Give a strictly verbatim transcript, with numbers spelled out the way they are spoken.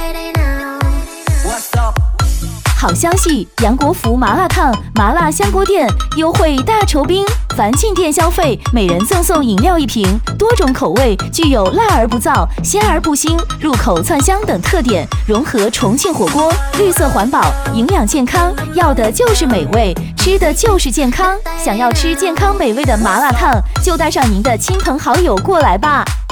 好消息！杨国福麻辣烫、麻辣香锅店优惠大酬宾，凡进店消费，每人赠送饮料一瓶，多种口味，具有辣而不燥、鲜而不腥、入口窜香等特点，融合重庆火锅，绿色环保，营养健康，要的就是美味，吃的就是健康。想要吃健康美味的麻辣烫，就带上您的亲朋好友过来吧。